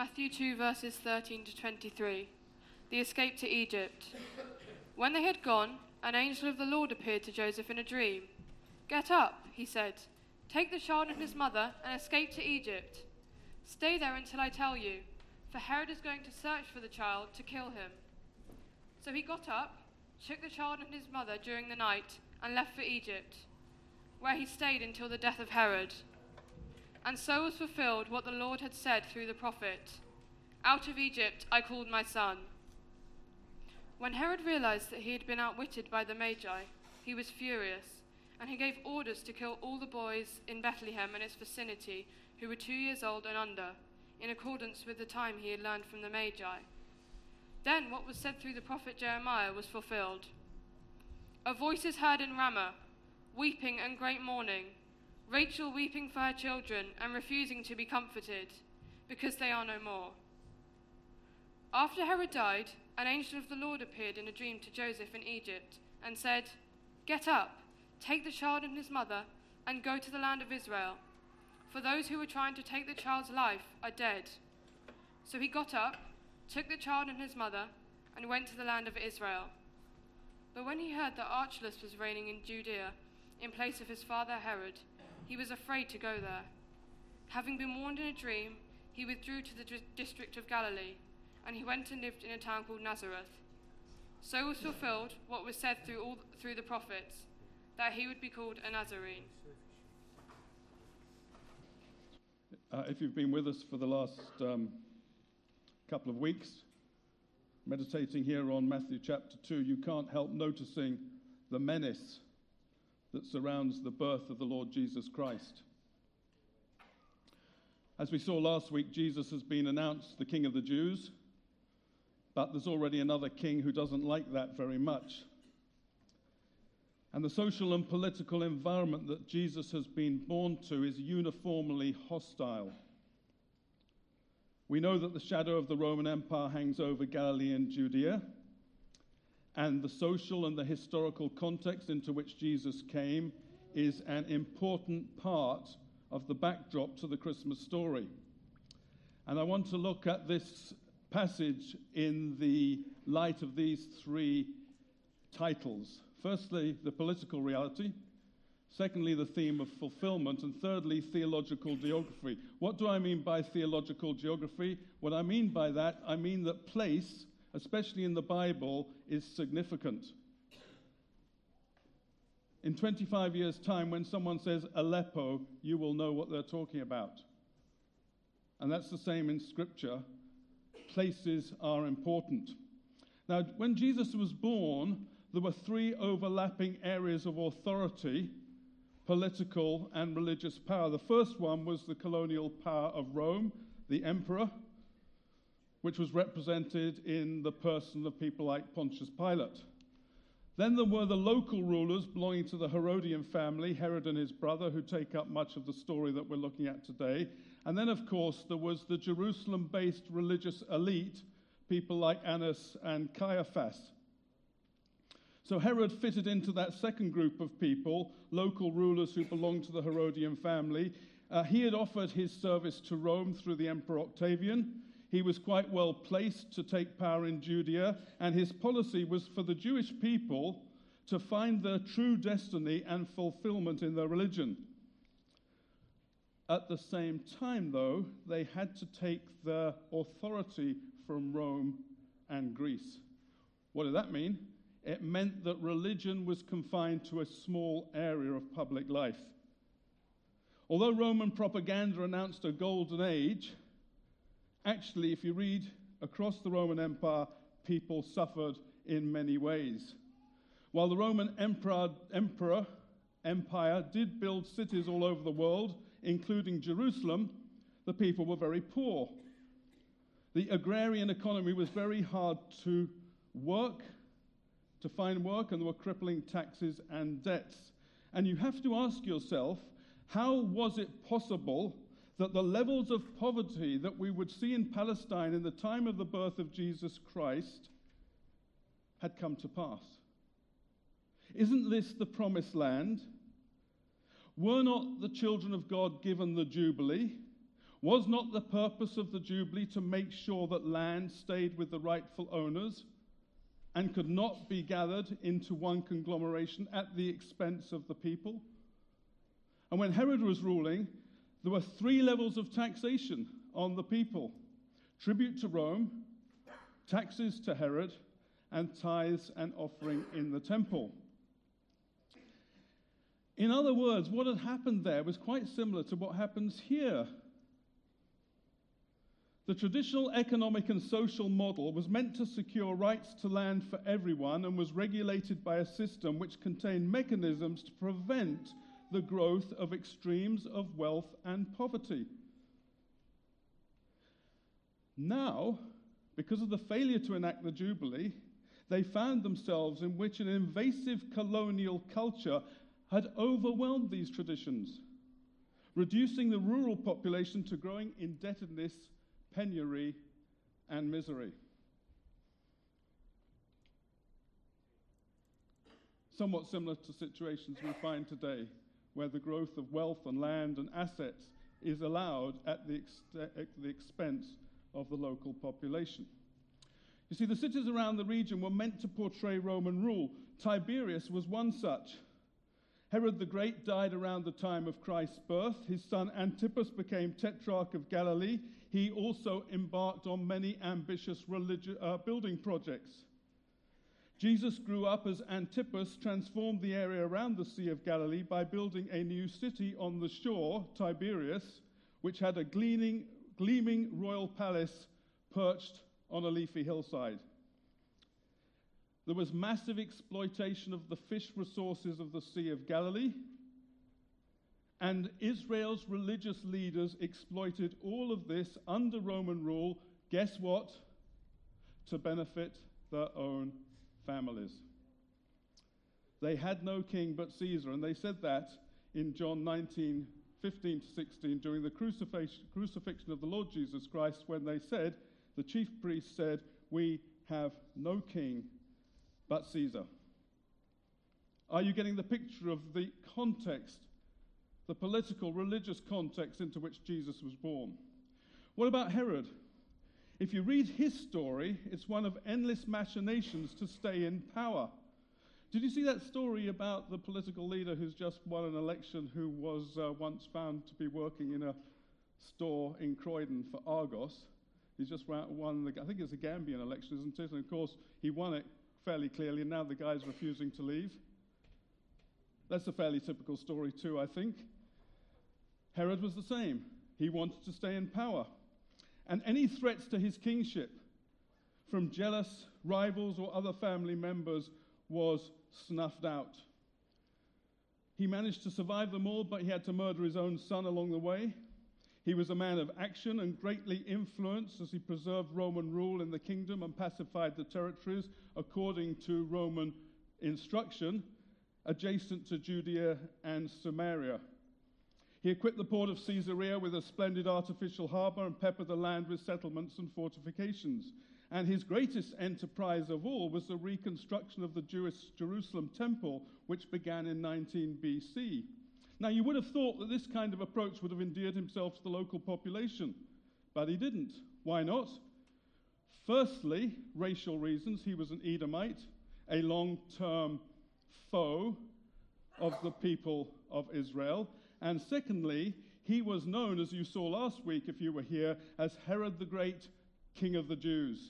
Matthew 2 verses 13 to 23. The escape to Egypt. When they had gone, an angel of the Lord appeared to Joseph in a dream. "Get up," he said. "Take the child and his mother and escape to Egypt. Stay there until I tell you, for Herod is going to search for the child to kill him." So he got up, took the child and his mother during the night, and left for Egypt, where he stayed until the death of Herod. And so was fulfilled what the Lord had said through the prophet, "Out of Egypt I called my son." When Herod realized that he had been outwitted by the Magi, he was furious, and he gave orders to kill all the boys in Bethlehem and its vicinity who were 2 years old and under, in accordance with the time he had learned from the Magi. Then what was said through the prophet Jeremiah was fulfilled. "A voice is heard in Ramah, weeping and great mourning, Rachel weeping for her children and refusing to be comforted, because they are no more." After Herod died, an angel of the Lord appeared in a dream to Joseph in Egypt and said, "Get up, take the child and his mother, and go to the land of Israel, for those who were trying to take the child's life are dead." So he got up, took the child and his mother, and went to the land of Israel. But when he heard that Archelaus was reigning in Judea in place of his father Herod, he was afraid to go there. Having been warned in a dream, he withdrew to the district of Galilee, and he went and lived in a town called Nazareth. So was fulfilled what was said through the prophets, that he would be called a Nazarene. If you've been with us for the last couple of weeks, meditating here on Matthew chapter 2, you can't help noticing the menace that surrounds the birth of the Lord Jesus Christ. As we saw last week, Jesus has been announced the King of the Jews, but there's already another king who doesn't like that very much. And the social and political environment that Jesus has been born to is uniformly hostile. We know that the shadow of the Roman Empire hangs over Galilee and Judea, and the social and the historical context into which Jesus came is an important part of the backdrop to the Christmas story. And I want to look at this passage in the light of these three titles. Firstly, the political reality. Secondly, the theme of fulfillment. And thirdly, theological geography. What do I mean by theological geography? What I mean by that, I mean that place, especially in the Bible, is significant. In 25 years' time, when someone says Aleppo, you will know what they're talking about. And that's the same in Scripture. Places are important. Now, when Jesus was born, there were three overlapping areas of authority: political and religious power. The first one was the colonial power of Rome, the emperor, which was represented in the person of people like Pontius Pilate. Then there were the local rulers belonging to the Herodian family, Herod and his brother, who take up much of the story that we're looking at today. And then, of course, there was the Jerusalem-based religious elite, people like Annas and Caiaphas. So Herod fitted into that second group of people, local rulers who belonged to the Herodian family. He had offered his service to Rome through the Emperor Octavian. He was quite well placed to take power in Judea, and his policy was for the Jewish people to find their true destiny and fulfillment in their religion. At the same time, though, they had to take their authority from Rome and Greece. What did that mean? It meant that religion was confined to a small area of public life. Although Roman propaganda announced a golden age, actually, if you read across the Roman Empire, people suffered in many ways. While the Roman Empire did build cities all over the world, including Jerusalem, the people were very poor. The agrarian economy was very hard to find work, and there were crippling taxes and debts. And you have to ask yourself, how was it possible that the levels of poverty that we would see in Palestine in the time of the birth of Jesus Christ had come to pass? Isn't this the promised land? Were not the children of God given the Jubilee? Was not the purpose of the Jubilee to make sure that land stayed with the rightful owners and could not be gathered into one conglomeration at the expense of the people? And when Herod was ruling, there were 3 levels of taxation on the people: tribute to Rome, taxes to Herod, and tithes and offering in the temple. In other words, what had happened there was quite similar to what happens here. The traditional economic and social model was meant to secure rights to land for everyone and was regulated by a system which contained mechanisms to prevent the growth of extremes of wealth and poverty. Now, because of the failure to enact the Jubilee, they found themselves in which an invasive colonial culture had overwhelmed these traditions, reducing the rural population to growing indebtedness, penury, and misery. Somewhat similar to situations we find today, where the growth of wealth and land and assets is allowed at the expense of the local population. You see, the cities around the region were meant to portray Roman rule. Tiberias was one such. Herod the Great died around the time of Christ's birth. His son Antipas became Tetrarch of Galilee. He also embarked on many ambitious building projects. Jesus grew up as Antipas transformed the area around the Sea of Galilee by building a new city on the shore, Tiberias, which had a gleaming royal palace perched on a leafy hillside. There was massive exploitation of the fish resources of the Sea of Galilee, and Israel's religious leaders exploited all of this under Roman rule, guess what? To benefit their own families. They had no king but Caesar, and they said that in John 19:15-16 during the crucifixion of the Lord Jesus Christ, when they said, the chief priests said, "We have no king but Caesar." Are you getting the picture of the context, the political, religious context into which Jesus was born? What about Herod? If you read his story, it's one of endless machinations to stay in power. Did you see that story about the political leader who's just won an election, who was once found to be working in a store in Croydon for Argos? He's just won, I think it's a Gambian election, isn't it? And of course, he won it fairly clearly, and now the guy's refusing to leave. That's a fairly typical story too, I think. Herod was the same. He wanted to stay in power. And any threats to his kingship from jealous rivals or other family members was snuffed out. He managed to survive them all, but he had to murder his own son along the way. He was a man of action and greatly influenced as he preserved Roman rule in the kingdom and pacified the territories according to Roman instruction, adjacent to Judea and Samaria. He equipped the port of Caesarea with a splendid artificial harbor and peppered the land with settlements and fortifications. And his greatest enterprise of all was the reconstruction of the Jewish Jerusalem temple, which began in 19 BC. Now, you would have thought that this kind of approach would have endeared himself to the local population, but he didn't. Why not? Firstly, racial reasons. He was an Edomite, a long-term foe of the people of Israel. And secondly, he was known, as you saw last week if you were here, as Herod the Great, King of the Jews.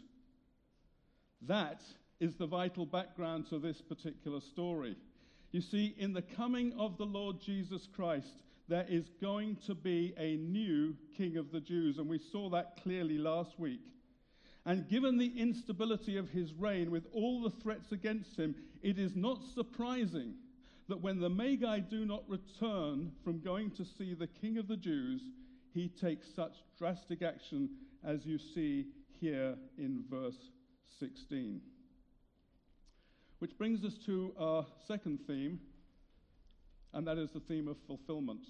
That is the vital background to this particular story. You see, in the coming of the Lord Jesus Christ, there is going to be a new King of the Jews, and we saw that clearly last week. And given the instability of his reign, with all the threats against him, it is not surprising that when the Magi do not return from going to see the King of the Jews, he takes such drastic action as you see here in verse 16. Which brings us to our second theme, and that is the theme of fulfillment.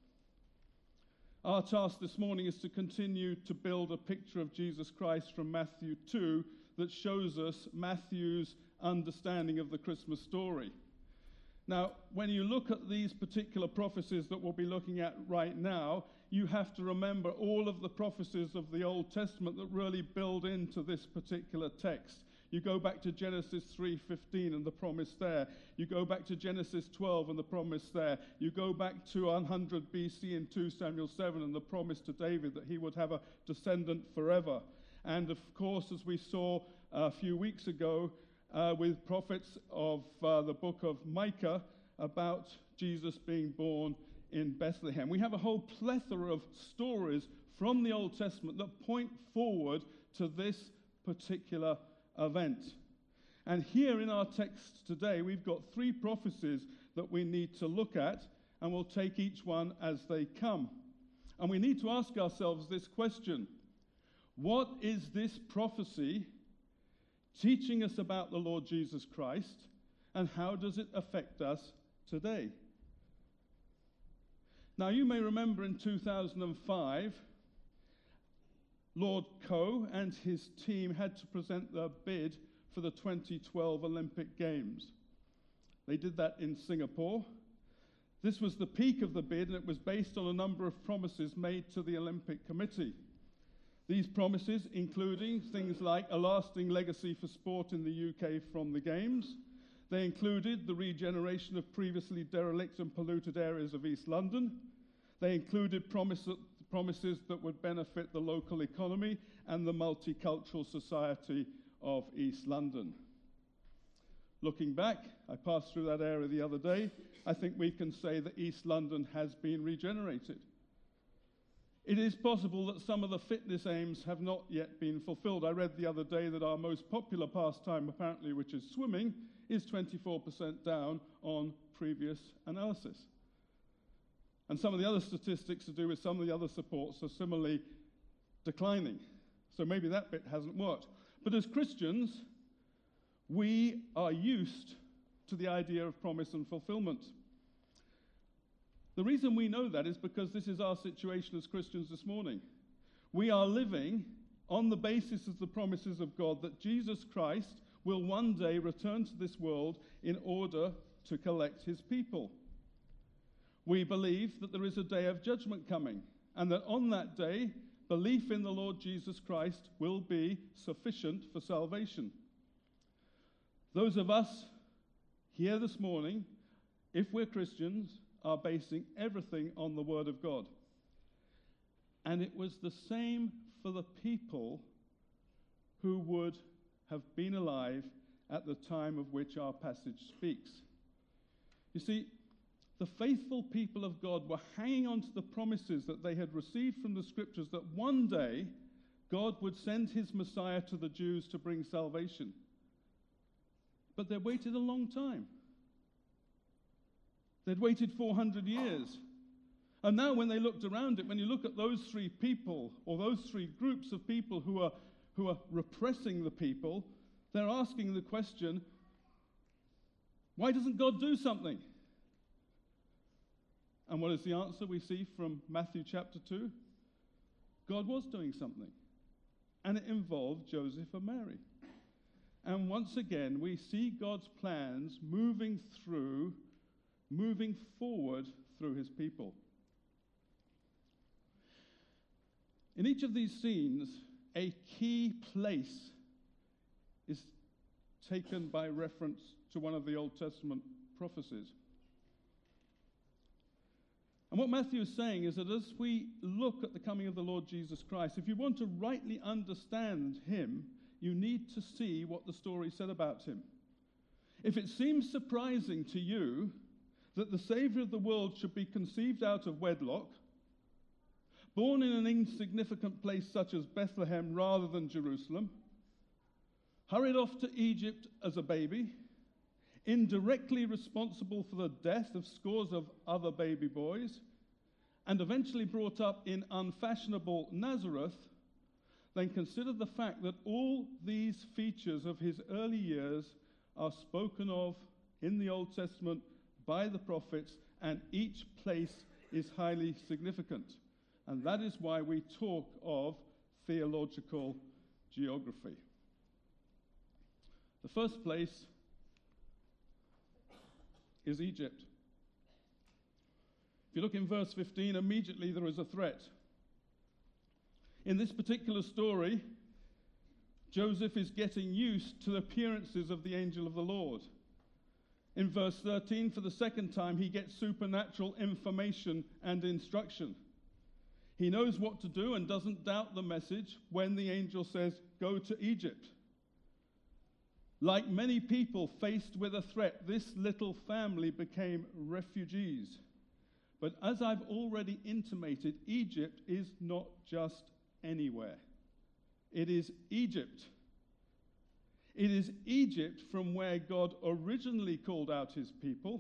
Our task this morning is to continue to build a picture of Jesus Christ from Matthew 2 that shows us Matthew's understanding of the Christmas story. Now, when you look at these particular prophecies that we'll be looking at right now, you have to remember all of the prophecies of the Old Testament that really build into this particular text. You go back to Genesis 3:15 and the promise there. You go back to Genesis 12 and the promise there. You go back to 100 BC in 2 Samuel 7 and the promise to David that he would have a descendant forever. And of course, as we saw a few weeks ago with prophets of the book of Micah about Jesus being born in Bethlehem. We have a whole plethora of stories from the Old Testament that point forward to this particular event. And here in our text today, we've got 3 prophecies that we need to look at, and we'll take each one as they come. And we need to ask ourselves this question: what is this prophecy teaching us about the Lord Jesus Christ, and how does it affect us today? Now, you may remember in 2005, Lord Coe and his team had to present their bid for the 2012 Olympic Games. They did that in Singapore. This was the peak of the bid, and it was based on a number of promises made to the Olympic Committee. These promises including things like a lasting legacy for sport in the UK from the Games. They included the regeneration of previously derelict and polluted areas of East London. They included promises that would benefit the local economy and the multicultural society of East London. Looking back, I passed through that area the other day, I think we can say that East London has been regenerated. It is possible that some of the fitness aims have not yet been fulfilled. I read the other day that our most popular pastime, apparently, which is swimming, is 24% down on previous analysis. And some of the other statistics to do with some of the other supports are similarly declining. So maybe that bit hasn't worked. But as Christians, we are used to the idea of promise and fulfillment. The reason we know that is because this is our situation as Christians this morning. We are living on the basis of the promises of God that Jesus Christ will one day return to this world in order to collect his people. We believe that there is a day of judgment coming, and that on that day, belief in the Lord Jesus Christ will be sufficient for salvation. Those of us here this morning, if we're Christians, are basing everything on the Word of God. And it was the same for the people who would have been alive at the time of which our passage speaks. You see, the faithful people of God were hanging on to the promises that they had received from the Scriptures that one day God would send his Messiah to the Jews to bring salvation. But they waited a long time. They'd waited 400 years. And now when they looked around it, when you look at those 3 people, or those 3 groups of people who are repressing the people, they're asking the question, why doesn't God do something? And what is the answer we see from Matthew chapter 2? God was doing something. And it involved Joseph and Mary. And once again, we see God's plans moving forward through his people. In each of these scenes, a key place is taken by reference to one of the Old Testament prophecies. And what Matthew is saying is that as we look at the coming of the Lord Jesus Christ, if you want to rightly understand him, you need to see what the story said about him. If it seems surprising to you that the Savior of the world should be conceived out of wedlock, born in an insignificant place such as Bethlehem rather than Jerusalem, hurried off to Egypt as a baby, indirectly responsible for the death of scores of other baby boys, and eventually brought up in unfashionable Nazareth, then consider the fact that all these features of his early years are spoken of in the Old Testament by the prophets, and each place is highly significant. And that is why we talk of theological geography. The first place is Egypt. If you look in verse 15, immediately there is a threat. In this particular story, Joseph is getting used to the appearances of the angel of the Lord. In verse 13, for the second time, he gets supernatural information and instruction. He knows what to do and doesn't doubt the message when the angel says, go to Egypt. Like many people faced with a threat, this little family became refugees. But as I've already intimated, Egypt is not just anywhere. It is Egypt. It is Egypt from where God originally called out his people.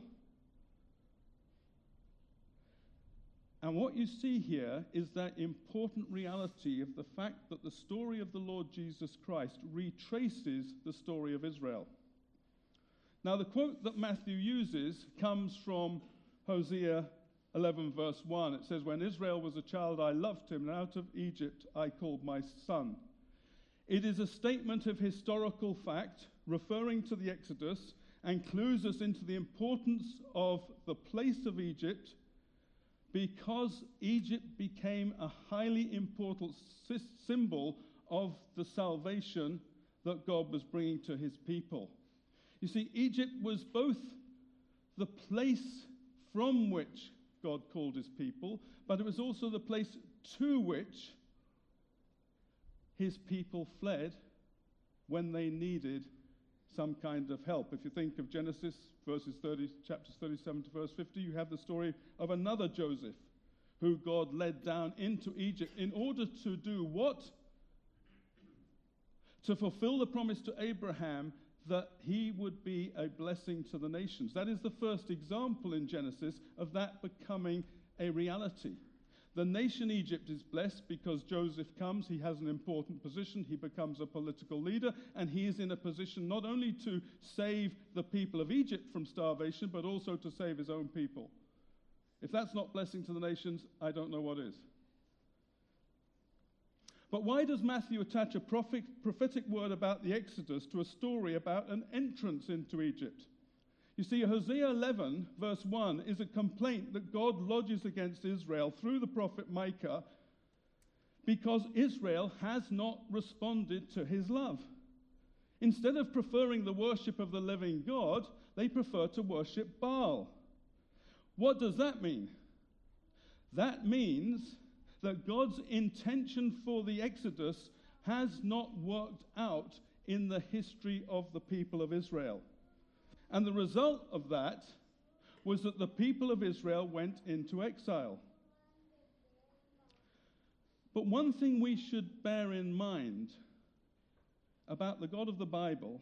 And what you see here is that important reality of the fact that the story of the Lord Jesus Christ retraces the story of Israel. Now, the quote that Matthew uses comes from Hosea 11, verse 1. It says, when Israel was a child, I loved him, and out of Egypt I called my son. It is a statement of historical fact, referring to the Exodus, and clues us into the importance of the place of Egypt, because Egypt became a highly important symbol of the salvation that God was bringing to his people. You see, Egypt was both the place from which God called his people, but it was also the place to which his people fled when they needed some kind of help. If you think of Genesis chapters 37 to verse 50, you have the story of another Joseph who God led down into Egypt in order to do what? To fulfill the promise to Abraham that he would be a blessing to the nations. That is the first example in Genesis of that becoming a reality. The nation Egypt is blessed because Joseph comes, he has an important position, he becomes a political leader, and he is in a position not only to save the people of Egypt from starvation, but also to save his own people. If that's not blessing to the nations, I don't know what is. But why does Matthew attach a prophetic word about the Exodus to a story about an entrance into Egypt? You see, Hosea 11, verse 1, is a complaint that God lodges against Israel through the prophet Micah because Israel has not responded to his love. Instead of preferring the worship of the living God, they prefer to worship Baal. What does that mean? That means that God's intention for the Exodus has not worked out in the history of the people of Israel. And the result of that was that the people of Israel went into exile. But one thing we should bear in mind about the God of the Bible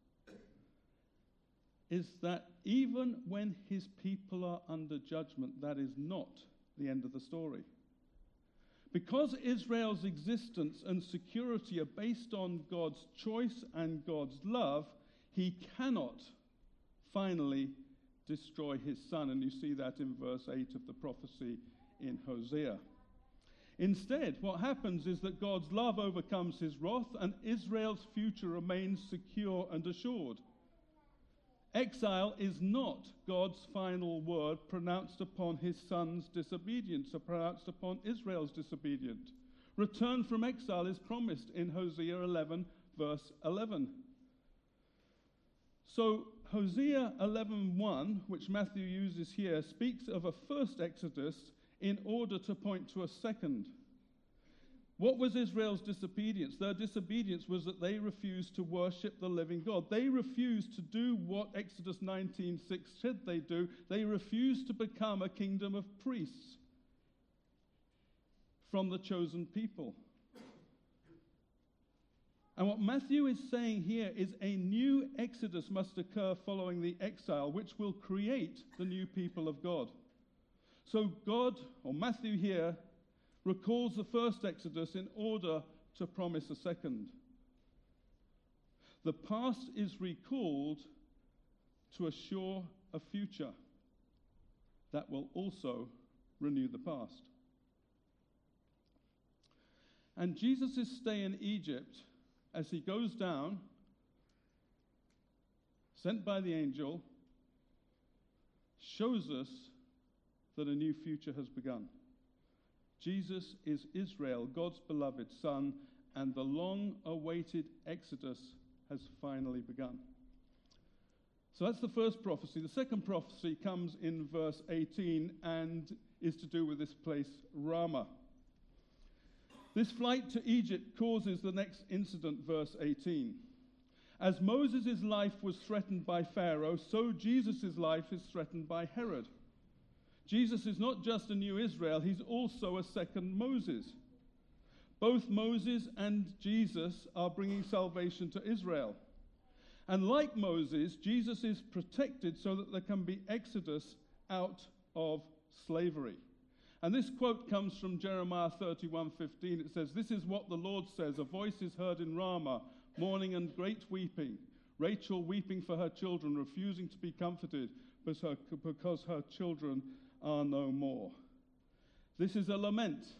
is that even when his people are under judgment, that is not the end of the story. Because Israel's existence and security are based on God's choice and God's love, he cannot finally destroy his son. And you see that in verse 8 of the prophecy in Hosea. Instead, what happens is that God's love overcomes his wrath and Israel's future remains secure and assured. Exile is not God's final word pronounced upon his son's disobedience or pronounced upon Israel's disobedience. Return from exile is promised in Hosea 11, verse 11. So Hosea 11:1, which Matthew uses here, speaks of a first exodus in order to point to a second. What was Israel's disobedience? Their disobedience was that they refused to worship the living God. They refused to do what Exodus 19:6 said they do. They refused to become a kingdom of priests from the chosen people. And what Matthew is saying here is a new exodus must occur following the exile, which will create the new people of God. So God, or Matthew here, recalls the first exodus in order to promise a second. The past is recalled to assure a future that will also renew the past. And Jesus' stay in Egypt, as he goes down, sent by the angel, shows us that a new future has begun. Jesus is Israel, God's beloved Son, and the long-awaited Exodus has finally begun. So that's the first prophecy. The second prophecy comes in verse 18 and is to do with this place, Ramah. This flight to Egypt causes the next incident, verse 18. As Moses' life was threatened by Pharaoh, so Jesus' life is threatened by Herod. Jesus is not just a new Israel, he's also a second Moses. Both Moses and Jesus are bringing salvation to Israel. And like Moses, Jesus is protected so that there can be exodus out of slavery. And this quote comes from Jeremiah 31:15. It says, "This is what the Lord says, a voice is heard in Ramah, mourning and great weeping. Rachel weeping for her children, refusing to be comforted because her children are no more." This is a lament,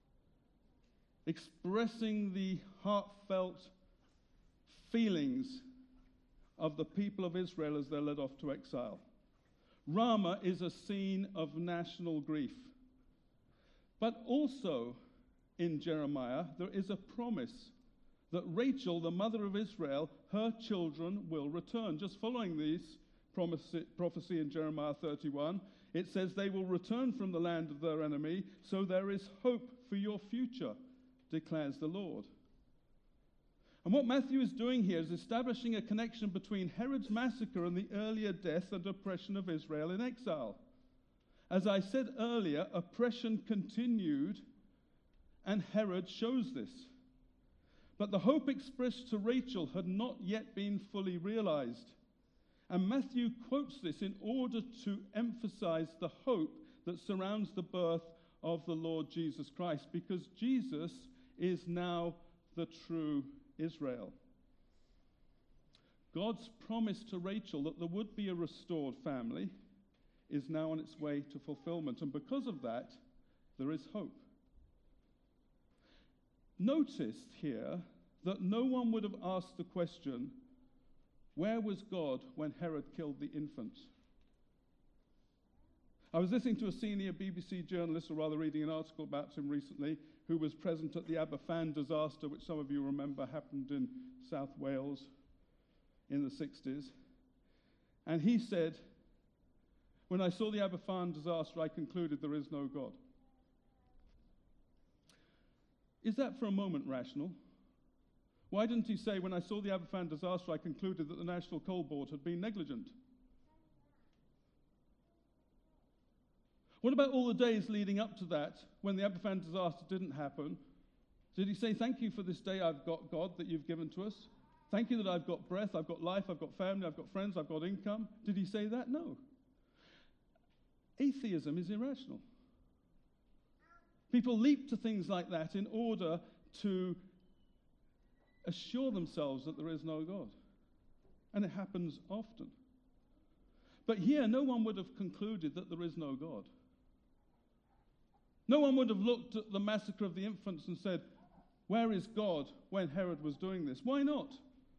expressing the heartfelt feelings of the people of Israel as they're led off to exile. Ramah is a scene of national grief. But also in Jeremiah, there is a promise that Rachel, the mother of Israel, her children will return. Just following this prophecy in Jeremiah 31, it says, "They will return from the land of their enemy, so there is hope for your future, declares the Lord." And what Matthew is doing here is establishing a connection between Herod's massacre and the earlier death and oppression of Israel in exile. As I said earlier, oppression continued, and Herod shows this. But the hope expressed to Rachel had not yet been fully realized. And Matthew quotes this in order to emphasize the hope that surrounds the birth of the Lord Jesus Christ, because Jesus is now the true Israel. God's promise to Rachel that there would be a restored family is now on its way to fulfillment, and because of that, there is hope. Notice here that no one would have asked the question, where was God when Herod killed the infants? I was listening to a senior BBC journalist, or rather reading an article about him recently, who was present at the Aberfan disaster, which some of you remember happened in South Wales in the 60s. And he said, "When I saw the Aberfan disaster, I concluded there is no God." Is that for a moment rational? Why didn't he say, "When I saw the Aberfan disaster, I concluded that the National Coal Board had been negligent"? What about all the days leading up to that, when the Aberfan disaster didn't happen? Did he say, "Thank you for this day I've got, God, that you've given to us? Thank you that I've got breath, I've got life, I've got family, I've got friends, I've got income"? Did he say that? No. Atheism is irrational. People leap to things like that in order to assure themselves that there is no God. And it happens often. But here, no one would have concluded that there is no God. No one would have looked at the massacre of the infants and said, "Where is God?" when Herod was doing this. Why not?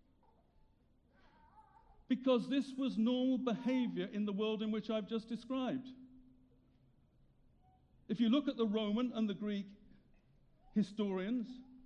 Because this was normal behavior in the world in which I've just described. If you look at the Roman and the Greek historians,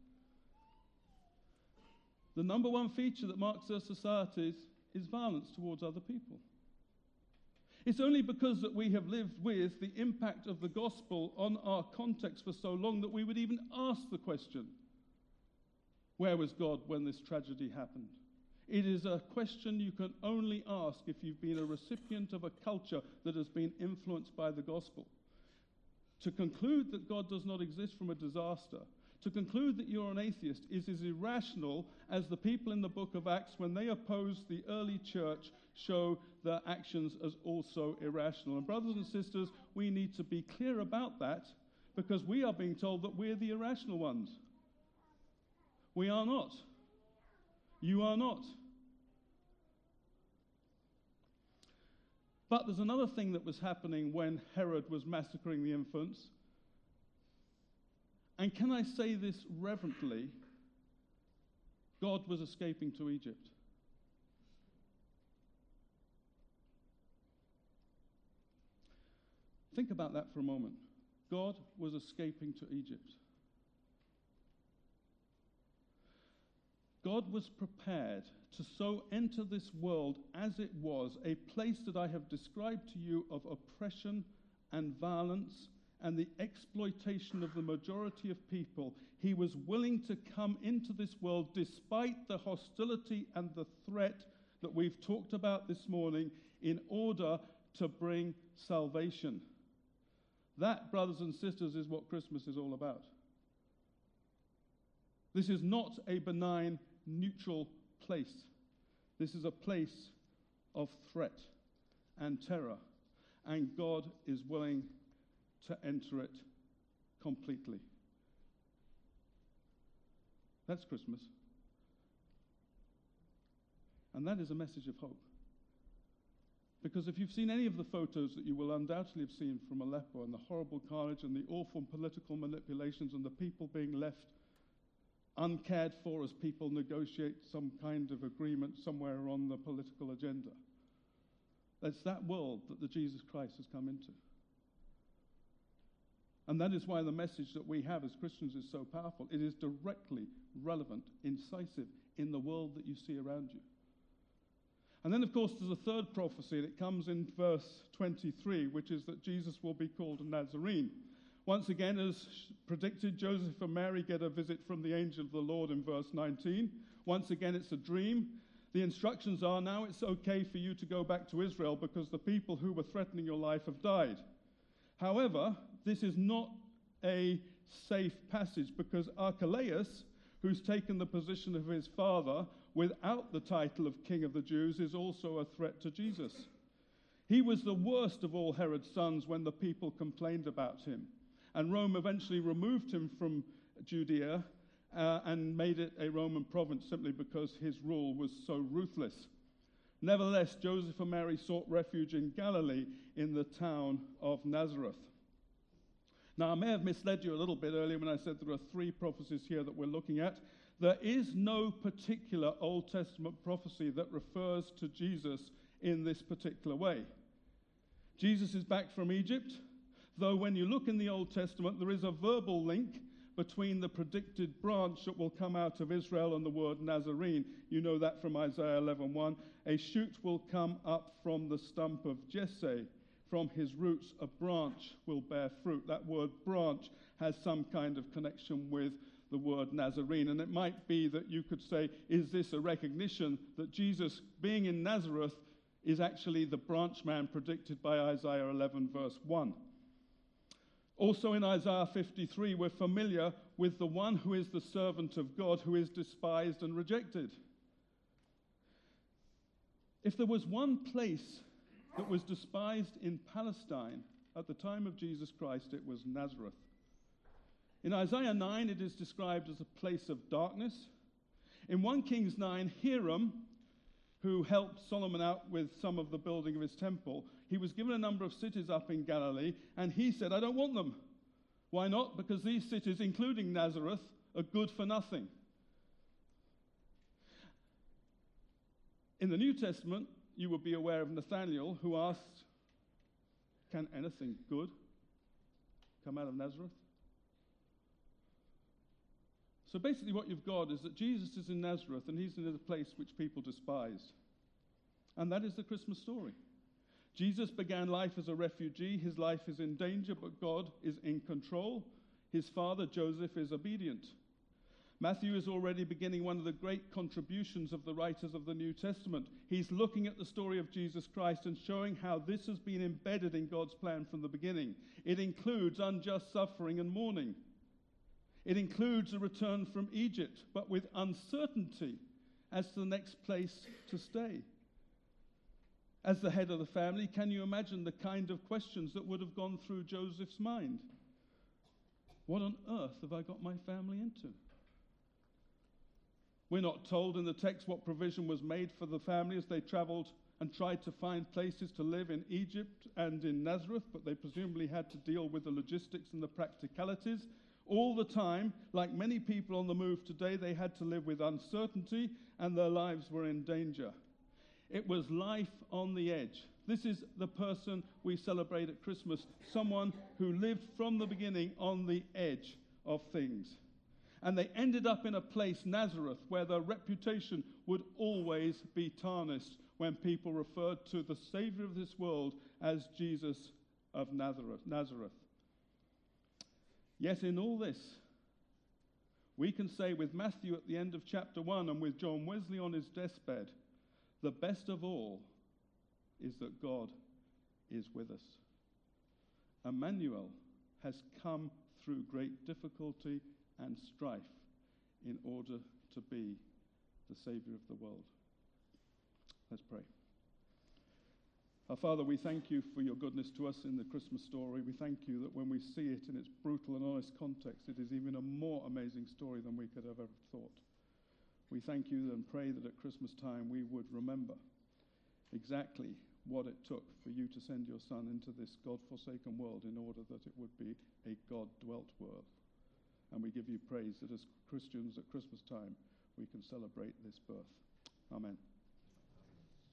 the number one feature that marks their societies is violence towards other people. It's only because that we have lived with the impact of the gospel on our context for so long that we would even ask the question, where was God when this tragedy happened? It is a question you can only ask if you've been a recipient of a culture that has been influenced by the gospel. To conclude that God does not exist from a disaster, to conclude that you're an atheist, is as irrational as the people in the book of Acts, when they opposed the early church, show their actions as also irrational. And brothers and sisters, we need to be clear about that, because we are being told that we're the irrational ones. We are not. You are not. But there's another thing that was happening when Herod was massacring the infants. And can I say this reverently? God was escaping to Egypt. Think about that for a moment. God was escaping to Egypt. God was prepared to so enter this world as it was, a place that I have described to you of oppression and violence and the exploitation of the majority of people. He was willing to come into this world despite the hostility and the threat that we've talked about this morning in order to bring salvation. That, brothers and sisters, is what Christmas is all about. This is not a benign, neutral place. This is a place of threat and terror, and God is willing to enter it completely. That's Christmas. And that is a message of hope. Because if you've seen any of the photos that you will undoubtedly have seen from Aleppo and the horrible carnage and the awful political manipulations and the people being left uncared for as people negotiate some kind of agreement somewhere on the political agenda, it's that world that the Jesus Christ has come into. And that is why the message that we have as Christians is so powerful. It is directly relevant, incisive in the world that you see around you. And then, of course, there's a third prophecy that comes in verse 23, which is that Jesus will be called a Nazarene. Once again, as predicted, Joseph and Mary get a visit from the angel of the Lord in verse 19. Once again, it's a dream. The instructions are now it's okay for you to go back to Israel because the people who were threatening your life have died. However, this is not a safe passage because Archelaus, who's taken the position of his father without the title of King of the Jews, is also a threat to Jesus. He was the worst of all Herod's sons when the people complained about him. And Rome eventually removed him from Judea and made it a Roman province simply because his rule was so ruthless. Nevertheless, Joseph and Mary sought refuge in Galilee in the town of Nazareth. Now, I may have misled you a little bit earlier when I said there are three prophecies here that we're looking at. There is no particular Old Testament prophecy that refers to Jesus in this particular way. Jesus is back from Egypt, though when you look in the Old Testament, there is a verbal link between the predicted branch that will come out of Israel and the word Nazarene. You know that from Isaiah 11:1. A shoot will come up from the stump of Jesse. From his roots, a branch will bear fruit. That word branch has some kind of connection with the word Nazarene. And it might be that you could say, is this a recognition that Jesus, being in Nazareth, is actually the branch man predicted by Isaiah 11, verse 1. Also in Isaiah 53, we're familiar with the one who is the servant of God, who is despised and rejected. If there was one place that was despised in Palestine at the time of Jesus Christ, it was Nazareth. In Isaiah 9, it is described as a place of darkness. In 1 Kings 9, Hiram, who helped Solomon out with some of the building of his temple, he was given a number of cities up in Galilee, and he said, I don't want them. Why not? Because these cities, including Nazareth, are good for nothing. In the New Testament, you would be aware of Nathanael, who asked, can anything good come out of Nazareth? So basically what you've got is that Jesus is in Nazareth, and he's in a place which people despised. And that is the Christmas story. Jesus began life as a refugee. His life is in danger, but God is in control. His father, Joseph, is obedient. Matthew is already beginning one of the great contributions of the writers of the New Testament. He's looking at the story of Jesus Christ and showing how this has been embedded in God's plan from the beginning. It includes unjust suffering and mourning. It includes a return from Egypt, but with uncertainty as to the next place to stay. As the head of the family, can you imagine the kind of questions that would have gone through Joseph's mind? What on earth have I got my family into? We're not told in the text what provision was made for the family as they traveled and tried to find places to live in Egypt and in Nazareth, but they presumably had to deal with the logistics and the practicalities. All the time, like many people on the move today, they had to live with uncertainty and their lives were in danger. It was life on the edge This is the person we celebrate at Christmas, someone who lived from the beginning on the edge of things. And they ended up in a place, Nazareth, where their reputation would always be tarnished when people referred to the Savior of this world as Jesus of Nazareth. Yet in all this, we can say with Matthew at the end of chapter 1 and with John Wesley on his deathbed, the best of all is that God is with us. Emmanuel has come through great difficulty and strife in order to be the Savior of the world. Let's pray. Our Father, we thank you for your goodness to us in the Christmas story. We thank you that when we see it in its brutal and honest context, it is even a more amazing story than we could have ever thought. We thank you and pray that at Christmas time we would remember exactly what it took for you to send your Son into this God-forsaken world in order that it would be a God-dwelt world. And we give you praise that as Christians at Christmas time we can celebrate this birth. Amen.